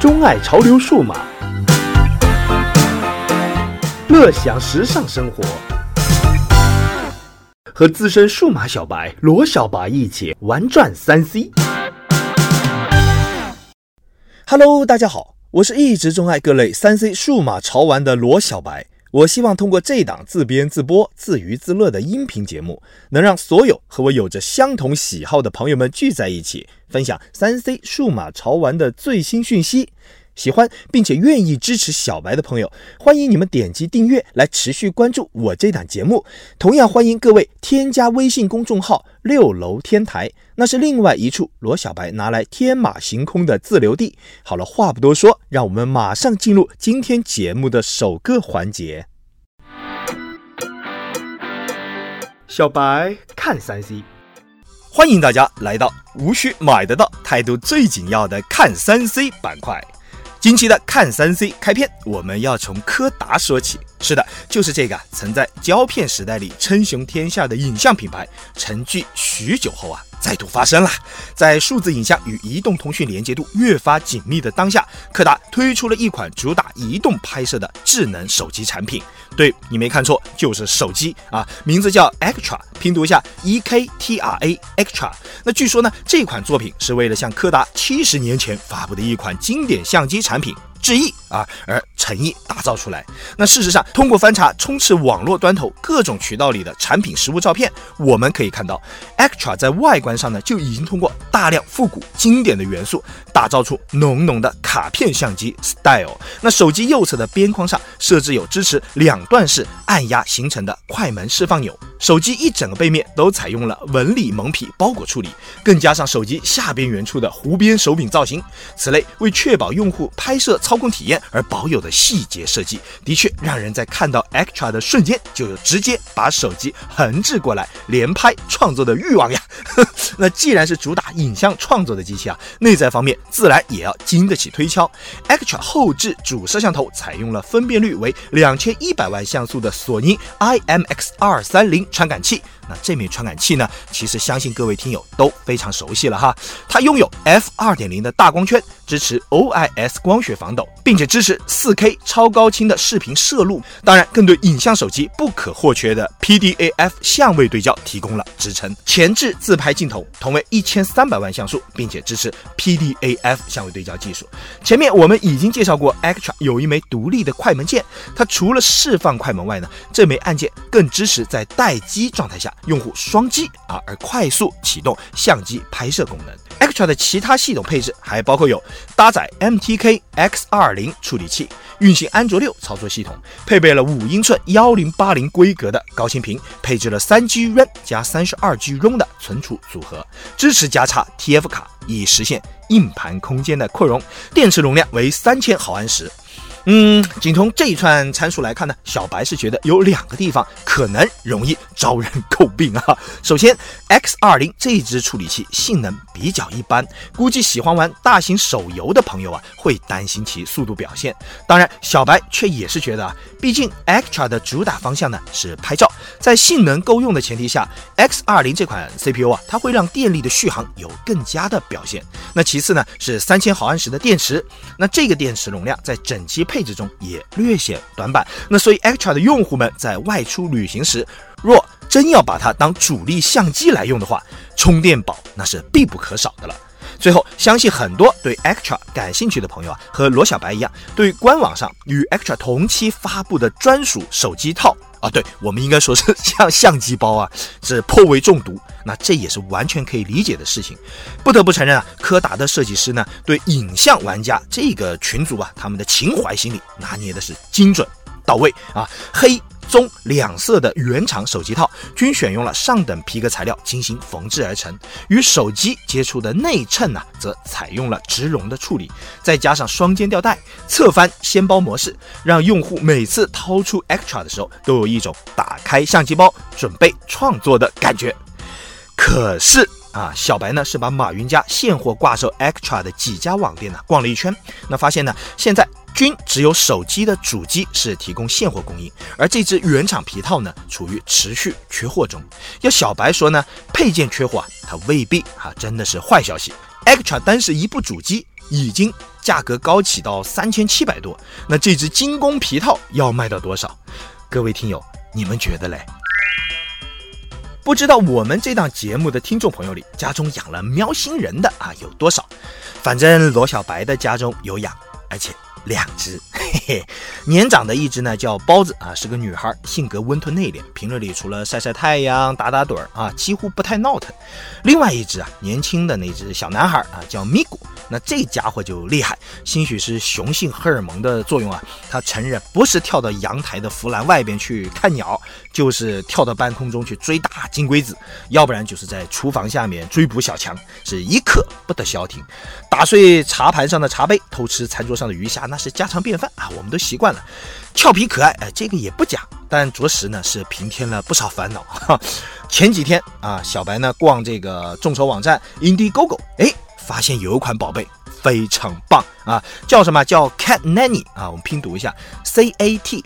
钟爱潮流数码，乐享时尚生活，和资深数码小白罗小白一起玩转3C。Hello， 大家好，我是一直钟爱各类3C 数码潮玩的罗小白。我希望通过这档自编自播、自娱自乐的音频节目，能让所有和我有着相同喜好的朋友们聚在一起，分享 3C 数码潮玩的最新讯息。喜欢并且愿意支持小白的朋友，欢迎你们点击订阅来持续关注我这档节目。同样欢迎各位添加微信公众号6楼天台，那是另外一处罗小白拿来天马行空的自留地。好了，话不多说，让我们马上进入今天节目的首个环节。小白看 3C， 欢迎大家来到无需买得到、态度最紧要的看 3C 板块。近期的看 3C 开篇，我们要从柯达说起。是的，就是这个曾在胶片时代里称雄天下的影像品牌，沉寂许久后再度发声了。在数字影像与移动通讯连接度越发紧密的当下，柯达推出了一款主打移动拍摄的智能手机产品。对，你没看错，就是手机名字叫 Extra， 拼读一下 EKTRA Extra。那据说呢，这款作品是为了向柯达70年前发布的一款经典相机产品致意而诚意打造出来。那事实上，通过翻查充斥网络端头各种渠道里的产品实物照片，我们可以看到 Extra 在外观上呢就已经通过大量复古经典的元素，打造出浓浓的卡片相机 style。那手机右侧的边框上设置有支持2段式按压形成的快门释放钮，手机一整个背面都采用了纹理蒙皮包裹处理，更加上手机下边缘处的弧边手柄造型。此类为确保用户拍摄操控体验而保有的细节设计，的确让人在看到 Extra 的瞬间就有直接把手机横置过来连拍创作的欲望呀。那既然是主打影像创作的机器内在方面自然也要经得起推敲。Extra 后置主摄像头采用了分辨率为2100万像素的索尼 IMX230 传感器。那这枚传感器呢，其实相信各位听友都非常熟悉了哈。它拥有 F2.0 的大光圈，支持 OIS 光学防抖，并且支持 4K 超高清的视频摄录。当然，更对影像手机不可或缺的 PDAF 相位对焦提供了支撑。前置自拍镜头同为1300万像素，并且支持 PDAF 相位对焦技术。前面我们已经介绍过 Extra 有一枚独立的快门键，它除了释放快门外呢，这枚按键更支持在待机状态下用户双击而快速启动相机拍摄功能。Extra 的其他系统配置还包括有搭载 MTK X20 处理器，运行安卓6操作系统，配备了5英寸1080规格的高清屏，配置了 3G RAM 加 32G ROM 的存储组合，支持加插 TF 卡以实现硬盘空间的扩容，电池容量为3000毫安时。仅从这一串参数来看呢，小白是觉得有2个地方可能容易招人诟病首先 X20 这支处理器性能比较一般，估计喜欢玩大型手游的朋友会担心其速度表现。当然，小白却也是觉得毕竟 Extra 的主打方向呢是拍照，在性能够用的前提下， X20 这款 CPU 它会让电力的续航有更佳的表现。那其次呢是3000毫安时的电池，那这个电池容量在整机配置中也略显短板。那所以 Extra 的用户们在外出旅行时，若真要把它当主力相机来用的话，充电宝那是必不可少的了。最后，相信很多对 Extra 感兴趣的朋友和罗小白一样，对官网上与 Extra 同期发布的专属手机套对，我们应该说是像相机包是颇为中毒。那这也是完全可以理解的事情。不得不承认柯达的设计师呢，对影像玩家这个群组他们的情怀心理拿捏的是精准到位黑棕2色的原厂手机套均选用了上等皮革材料精心缝制而成，与手机接触的内衬则采用了植绒的处理，再加上双肩吊带、侧翻掀包模式，让用户每次掏出 Extra 的时候都有一种打开相机包准备创作的感觉。可是小白呢是把马云家现货挂售 Extra 的几家网店逛了一圈，那发现呢现在均只有手机的主机是提供现货供应，而这支原厂皮套呢处于持续缺货中。要小白说呢，配件缺货它未必真的是坏消息。Extra 单是一部主机已经价格高起到3700多，那这只精工皮套要卖到多少？各位听友，你们觉得嘞？不知道我们这档节目的听众朋友里，家中养了喵星人的有多少？反正罗小白的家中有养，而且2只，嘿嘿。年长的一只呢叫包子是个女孩，性格温吞内敛，平日里除了晒晒太阳、打打盹几乎不太闹腾。另外一只年轻的那只小男孩叫咪咕，那这家伙就厉害，兴许是雄性荷尔蒙的作用他承认不是跳到阳台的扶栏外边去看鸟，就是跳到半空中去追打金龟子，要不然就是在厨房下面追捕小强，是一刻不得消停。打碎茶盘上的茶杯，偷吃餐桌上的鱼虾，那是家常便饭我们都习惯了。俏皮可爱这个也不假，但着实呢是平添了不少烦恼。前几天小白呢逛这个众筹网站 Indiegogo， 发现有一款宝贝非常棒叫什么？叫 Cat Nanny 我们拼读一下 CATNANI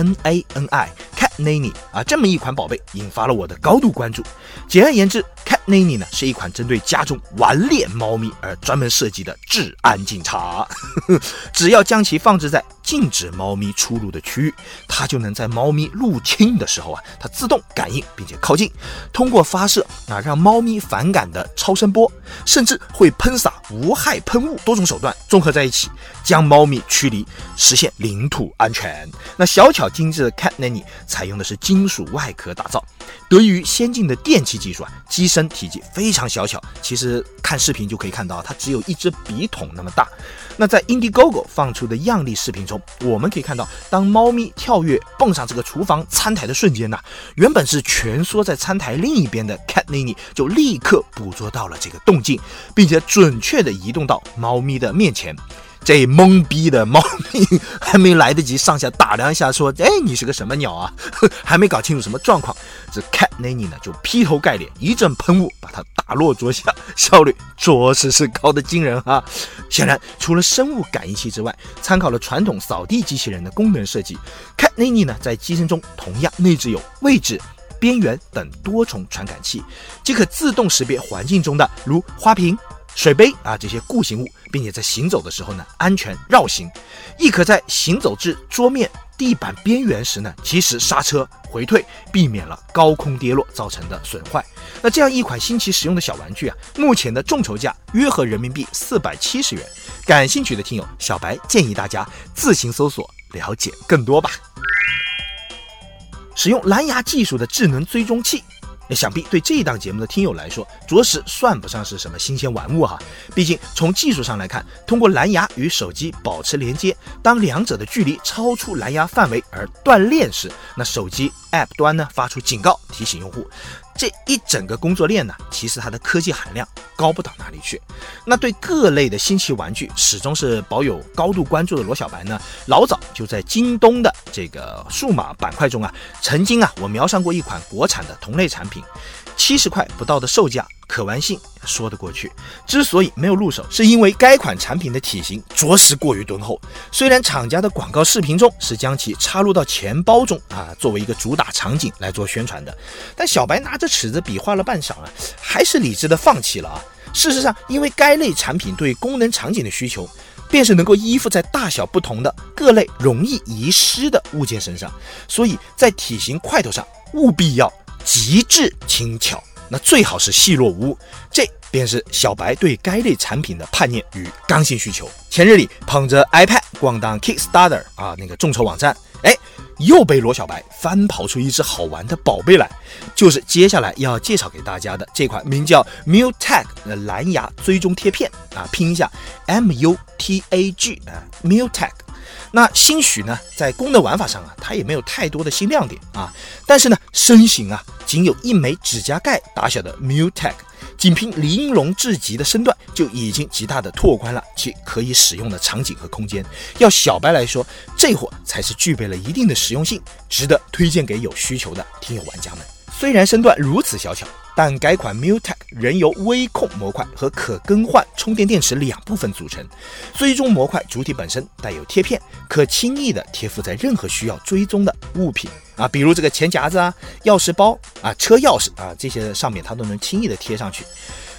Cat Nanny 这么一款宝贝引发了我的高度关注。简而言之， Cat Nanny 呢是一款针对家中顽劣猫咪而专门设计的治安警察。只要将其放置在禁止猫咪出入的区域，它就能在猫咪入侵的时候它自动感应并且靠近，通过发射让猫咪反感的超声波，甚至会喷洒无害喷雾，多种手段综合在一起，将猫咪驱离，实现领土安全。那小巧精致的 Cat Nanny 采用的是金属外壳打造，得益于先进的电气技术机身体积非常小巧，其实看视频就可以看到它只有一只笔筒那么大。那在 Indiegogo 放出的样例视频中，我们可以看到，当猫咪跳跃蹦上这个厨房餐台的瞬间原本是蜷缩在餐台另一边的 Cat Nanny 就立刻捕捉到了这个动静，并且准确地移动到猫咪的面前。这懵逼的猫咪还没来得及上下打量一下说你是个什么鸟还没搞清楚什么状况，这 Cat Nanny 呢就劈头盖脸一阵喷雾把它打落桌下，效率着实是高的惊人显然除了生物感应器之外，参考了传统扫地机器人的功能设计， Cat Nanny 呢在机身中同样内置有位置、边缘等多重传感器，即可自动识别环境中的如花瓶、水杯这些固形物，并且在行走的时候呢安全绕行，亦可在行走至桌面、地板边缘时呢及时刹车回退，避免了高空跌落造成的损坏。那这样一款新奇实用的小玩具目前的众筹价约合人民币470元，感兴趣的听友，小白建议大家自行搜索了解更多吧。使用蓝牙技术的智能追踪器，想必对这一档节目的听友来说，着实算不上是什么新鲜玩物毕竟从技术上来看，通过蓝牙与手机保持连接，当两者的距离超出蓝牙范围而断链时，那手机 App 端呢发出警告提醒用户。这一整个工作链呢，其实它的科技含量高不到哪里去。那对各类的新奇玩具始终是保有高度关注的罗小白呢，老早就在京东的这个数码板块中曾经我瞄上过一款国产的同类产品，70块不到的售价，可玩性说得过去。之所以没有入手，是因为该款产品的体型着实过于敦厚。虽然厂家的广告视频中是将其插入到钱包中作为一个主打场景来做宣传的，但小白拿着尺子比划了半晌还是理智的放弃了事实上，因为该类产品对功能场景的需求，便是能够依附在大小不同的各类容易遗失的物件身上，所以在体型块头上务必要极致轻巧，那最好是细弱无误。这便是小白对该类产品的叛念与刚性需求。前日里捧着 iPad 逛荡 Kickstarter 那个众筹网站，又被罗小白翻跑出一只好玩的宝贝来，就是接下来要介绍给大家的这款名叫 MewTag 的蓝牙追踪贴片拼一下 MUTAG MewTag。那兴许呢，在功能玩法上它也没有太多的新亮点但是呢，身形仅有一枚指甲盖大小的 MewTag， 仅凭玲珑至极的身段就已经极大的拓宽了其可以使用的场景和空间。要小白来说，这货才是具备了一定的实用性，值得推荐给有需求的听友玩家们。虽然身段如此小巧，但该款 MewTag 仍由微控模块和可更换充电电池2部分组成。追踪模块主体本身带有贴片，可轻易的贴附在任何需要追踪的物品比如这个钱夹子钥匙包车钥匙这些上面它都能轻易的贴上去。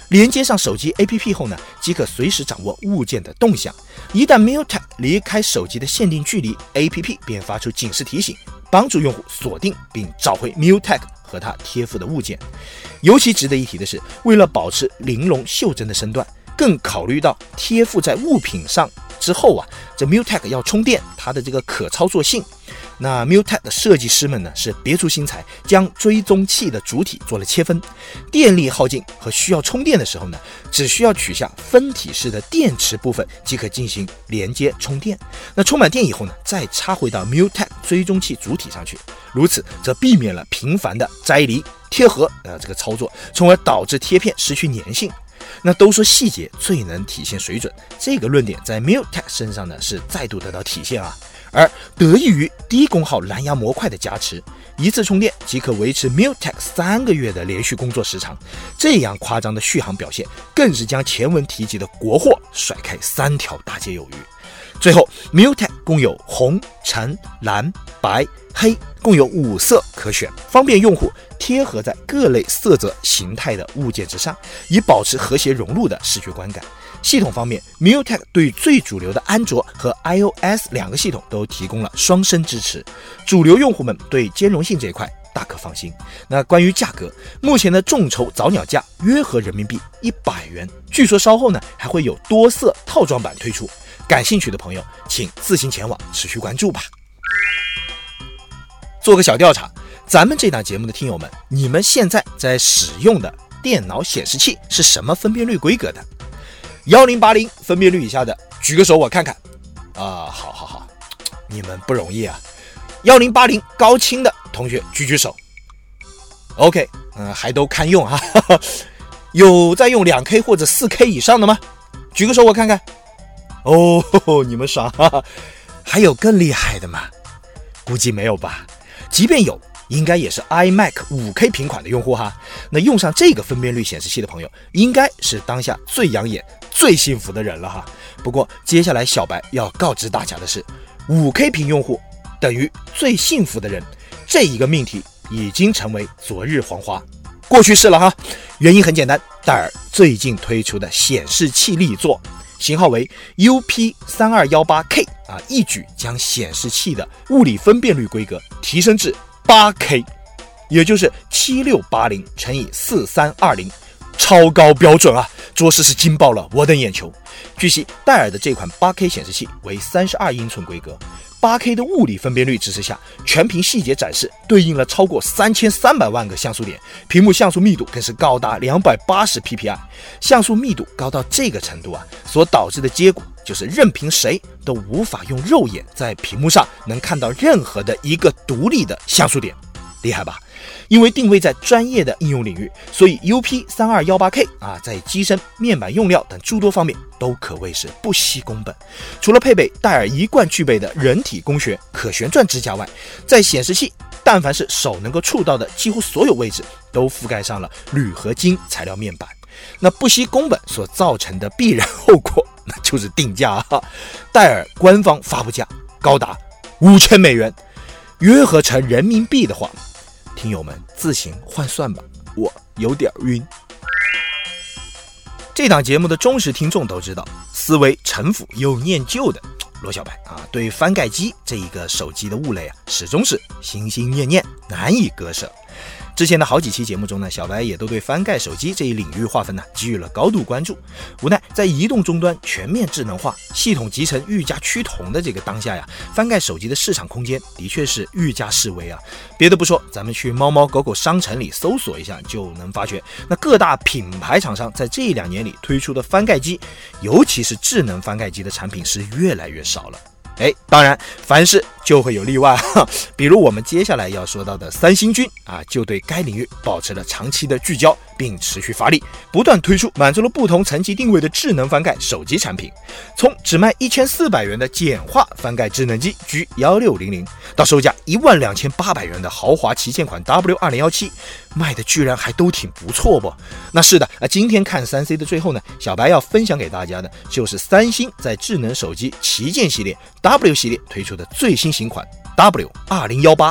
连接上手机 APP 后呢，即可随时掌握物件的动向。一旦 MeowTag 离开手机的限定距离， APP 便发出警示提醒，帮助用户锁定并找回 MeowTag 和它贴附的物件。尤其值得一提的是，为了保持玲珑袖珍的身段，更考虑到贴附在物品上之后啊，这 MeowTag 要充电，它的这个可操作性。那 MeowTag 的设计师们呢，是别出心裁，将追踪器的主体做了切分，电力耗尽和需要充电的时候呢，只需要取下分体式的电池部分即可进行连接充电。那充满电以后呢，再插回到 MeowTag 追踪器主体上去，如此则避免了频繁的摘离贴合这个操作，从而导致贴片失去粘性。那都说细节最能体现水准，这个论点在 MeowTag 身上呢是再度得到体现啊。而得益于低功耗蓝牙模块的加持，一次充电即可维持 MeowTag 3个月的连续工作时长。这样夸张的续航表现，更是将前文提及的国货甩开3条大街有余。最后 MeowTag 共有红、橙、蓝、白、黑，共有5色可选，方便用户贴合在各类色泽形态的物件之上，以保持和谐融入的视觉观感。系统方面， MeowTag 对最主流的安卓和 iOS 2个系统都提供了双生支持，主流用户们对兼容性这一块大可放心。那关于价格，目前的众筹早鸟价约合人民币100元，据说稍后呢还会有多色套装版推出，感兴趣的朋友请自行前往持续关注吧。做个小调查，咱们这档节目的听友们，你们现在在使用的电脑显示器是什么分辨率规格的？1080分辨率以下的举个手我看看。好，你们不容易啊。1080高清的同学举手。OK， 还都堪用啊。有在用 2K 或者 4K 以上的吗？举个手我看看。你们爽啊。还有更厉害的吗？估计没有吧。即便有，应该也是 iMac 5K 平款的用户哈。那用上这个分辨率显示器的朋友，应该是当下最养眼最幸福的人了哈。不过接下来小白要告知大家的是， 5K 屏用户等于最幸福的人，这一个命题已经成为昨日黄花，过去式了哈。原因很简单，戴尔最近推出的显示器力作型号为 UP3218K 一举将显示器的物理分辨率规格提升至 8K， 也就是7680乘以4320，超高标准啊，着实是惊爆了我的眼球。据悉，戴尔的这款 8K 显示器为32英寸规格，8K 的物理分辨率支持下，全屏细节展示对应了超过3300万个像素点，屏幕像素密度更是高达280 ppi。像素密度高到这个程度啊，所导致的结果就是任凭谁都无法用肉眼在屏幕上能看到任何的一个独立的像素点，厉害吧？因为定位在专业的应用领域，所以 UP3218K 在机身、面板用料等诸多方面都可谓是不惜工本。除了配备戴尔一贯具备的人体工学可旋转支架外，在显示器但凡是手能够触到的几乎所有位置都覆盖上了铝合金材料面板。那不惜工本所造成的必然后果，那就是定价啊！戴尔官方发布价高达5000美元，约合成人民币的话，听友们自行换算吧，我有点晕。这档节目的忠实听众都知道，思维城府又念旧的罗小白对翻盖机这一个手机的物类始终是心心念念，难以割舍。之前的好几期节目中呢，小白也都对翻盖手机这一领域划分给予了高度关注。无奈在移动终端全面智能化、系统集成愈加趋同的这个当下翻盖手机的市场空间的确是愈加式微啊。别的不说，咱们去猫猫狗狗商城里搜索一下就能发觉，那各大品牌厂商在这2年里推出的翻盖机，尤其是智能翻盖机的产品是越来越少了。当然凡事就会有例外比如我们接下来要说到的三星军就对该领域保持了长期的聚焦，并持续发力，不断推出满足了不同层级定位的智能翻盖手机产品。从只卖1400元的简化翻盖智能机 G1600 到售价12800元的豪华旗舰款 W2017， 卖的居然还都挺不错不？那是的，今天看 3C 的最后呢，小白要分享给大家的就是三星在智能手机旗舰系列 W 系列推出的最新型款 W2018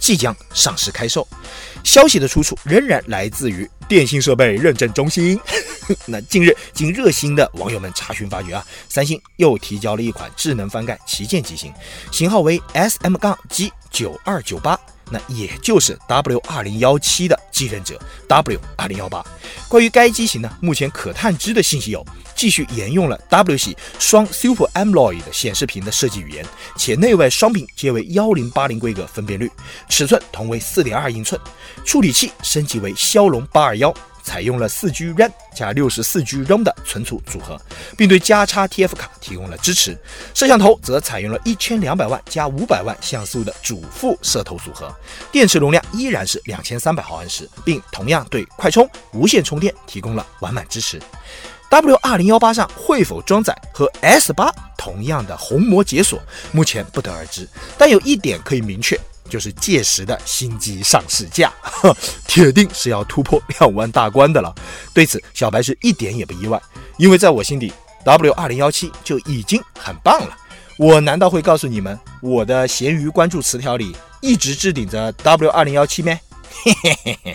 即将上市开售。消息的出处仍然来自于电信设备认证中心。那近日经热心的网友们查询发觉三星又提交了一款智能翻盖旗舰机型，型号为 SM-G9298，那也就是 W2017 的继任者 W2018。关于该机型呢，目前可探知的信息有，继续沿用了 W 系双 Super AMOLED 的显示屏的设计语言，且内外双屏皆为1080规格分辨率，尺寸同为 4.2 英寸，处理器升级为骁龙821，采用了 4G RAM 加 64G ROM 的存储组合，并对加插 TF 卡提供了支持。摄像头则采用了1200万加500万像素的主副摄头组合，电池容量依然是2300毫安时，并同样对快充、无线充电提供了完满支持。W2018 上会否装载和 S8 同样的虹膜解锁，目前不得而知，但有一点可以明确，就是届时的新机上市价，铁定是要突破2万大关的了。对此，小白是一点也不意外，因为在我心底 W2017 就已经很棒了。我难道会告诉你们，我的闲鱼关注词条里一直置顶着 W2017 咩？嘿嘿嘿嘿。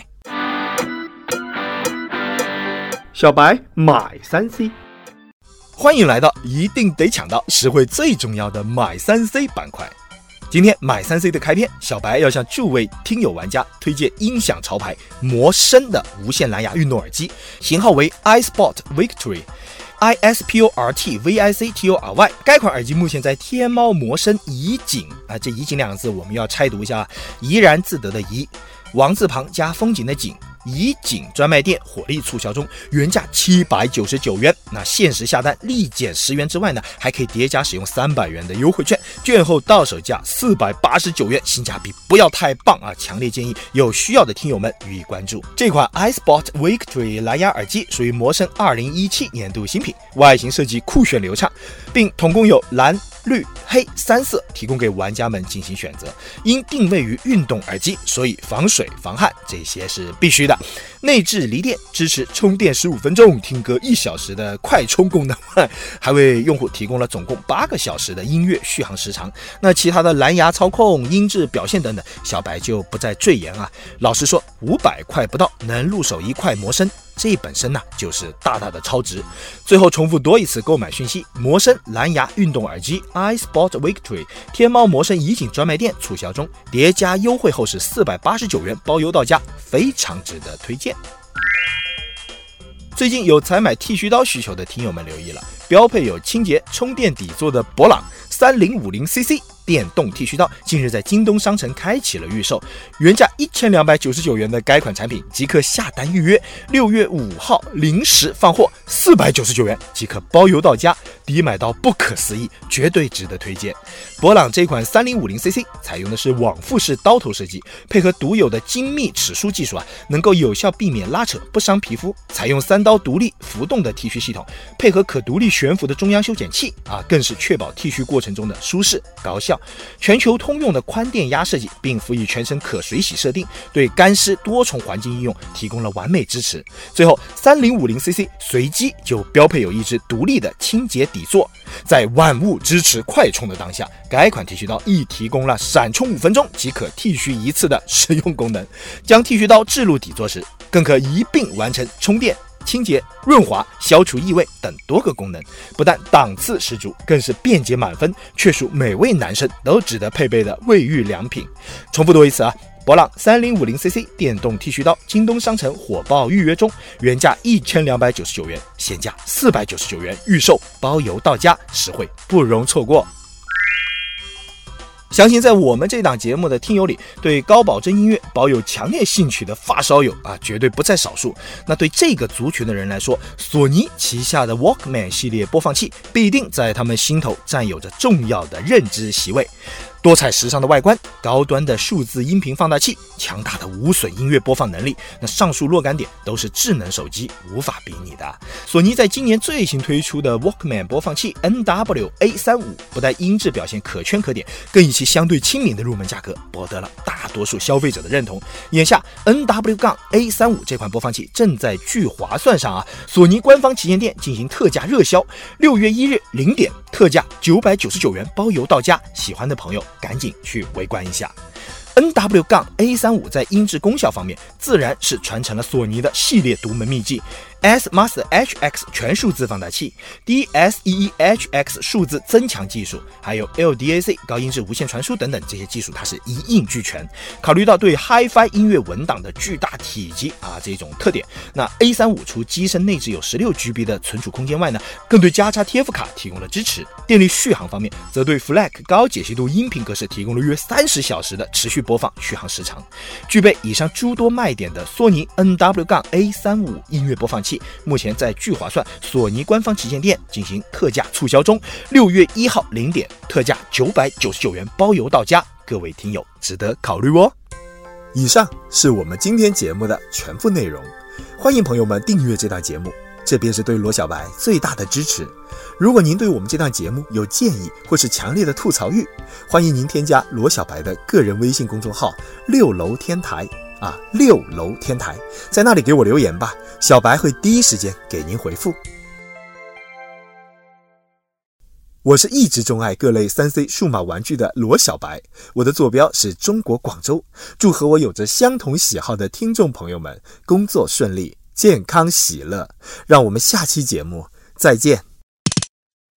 小白买 3C， 欢迎来到一定得抢到实惠最重要的买 3C 板块。今天买 3C 的开篇，小白要向诸位听友玩家推荐音响潮牌魔声的无线蓝牙运动耳机，型号为 iSport Victory。iSport-VICTORY， 该款耳机目前在天猫魔声怡景这怡景两个字我们要拆读一下，怡然自得的怡，王字旁加风景的景，怡景专卖店火力促销中，原价799元，那限时下单立减10元之外呢，还可以叠加使用300元的优惠券，券后到手价489元，性价比不要太棒强烈建议有需要的听友们予以关注。这款 iSport Victory 蓝牙耳机属于魔声2017年度新品，外形设计酷炫流畅，并统共有蓝、绿、黑3色提供给玩家们进行选择。因定位于运动耳机，所以防水防汗这些是必须的。内置锂电，支持充电15分钟、听歌1小时的快充功能，还为用户提供了总共8个小时的音乐续航时长。那其他的蓝牙操控、音质表现等等，小白就不再赘言老实说，500块不到能入手一块魔声，这本身呢就是大大的超值。最后重复多一次购买讯息：魔声蓝牙运动耳机 iSport Victory 天猫魔声怡景专卖店促销中，叠加优惠后是489元包邮到家，非常值得推荐。最近有采买剃须刀需求的听友们留意了，标配有清洁充电底座的博朗 3050cc 电动剃须刀近日在京东商城开启了预售，原价1299元的该款产品即刻下单预约，6月5号零时放货，499元即可包邮到家，低买到不可思议，绝对值得推荐。博朗这款 3050cc 采用的是往复式刀头设计，配合独有的精密齿梳技术能够有效避免拉扯，不伤皮肤。采用3刀独立浮动的剃须系统，配合可独立悬浮的中央修剪器更是确保剃须过程中的舒适高效。全球通用的宽电压设计，并辅以全身可水洗设定，对干湿多重环境应用提供了完美支持。最后 3050cc 随机就标配有一只独立的清洁底座，在万物支持快充的当下，该款剃须刀亦提供了闪充5分钟即可剃须一次的实用功能。将剃须刀置入底座时，更可一并完成充电、清洁、润滑、消除异味等多个功能，不但档次十足，更是便捷满分，确属每位男生都值得配备的卫浴良品。重复多一次博朗 3050cc 电动剃须刀京东商城火爆预约中，原价1299元，现价499元，预售包邮到家，实惠不容错过。相信在我们这档节目的听友里，对高保真音乐保有强烈兴趣的发烧友绝对不在少数。那对这个族群的人来说，索尼旗下的 Walkman 系列播放器必定在他们心头占有着重要的认知席位。多彩时尚的外观，高端的数字音频放大器，强大的无损音乐播放能力，那上述若干点都是智能手机无法比拟的。索尼在今年最新推出的 Walkman 播放器 NW-A35 不但音质表现可圈可点，更以其相对亲民的入门价格博得了大多数消费者的认同。眼下 NW-A35 这款播放器正在聚划算上索尼官方旗舰店进行特价热销，6月1日0点特价999元包邮到家，喜欢的朋友赶紧去围观一下。 NW-A35 在音质功效方面自然是传承了索尼的系列独门秘技， S-Master HX 全数字放大器， DSEE-HX 数字增强技术，还有 LDAC 高音质无线传输等等，这些技术它是一应俱全。考虑到对 Hi-Fi 音乐文档的巨大体积这种特点，那 A35 除机身内置有 16GB 的存储空间外呢，更对加插 TF 卡提供了支持。电力续航方面，则对 FLAC 高解析度音频格式提供了约30小时的持续播放续航时长。具备以上诸多卖点的索尼 NW-A35 音乐播放器，目前在聚划算索尼官方旗舰店进行特价促销中，6月1号0点特价999元包邮到家，各位听友值得考虑哦。以上是我们今天节目的全部内容，欢迎朋友们订阅这档节目，这便是对罗小白最大的支持。如果您对我们这档节目有建议或是强烈的吐槽欲，欢迎您添加罗小白的个人微信公众号6楼天台6楼天台，在那里给我留言吧，小白会第一时间给您回复。我是一直钟爱各类 3C 数码玩具的罗小白，我的坐标是中国广州，祝和我有着相同喜好的听众朋友们工作顺利，健康喜乐，让我们下期节目再见。